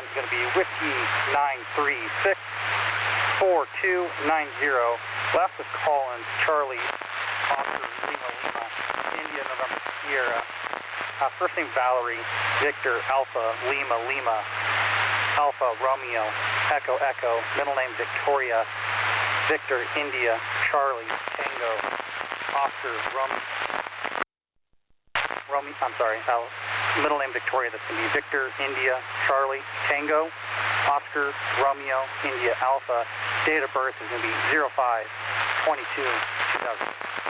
is going to be Whiskey 936 4290. Last Collins, Charlie, Oscar, Lima, Lima, India, November, Sierra. First name Valerie, Victor, Alpha, Lima, Lima, Alpha, Romeo, Echo, Echo. Middle name Victoria, Victor, India, Charlie, Tango, Oscar, middle name Victoria. That's going to be Victor, India, Charlie, Tango, Oscar, Romeo, India, Alpha. Date of birth is going to be 05/22/2000.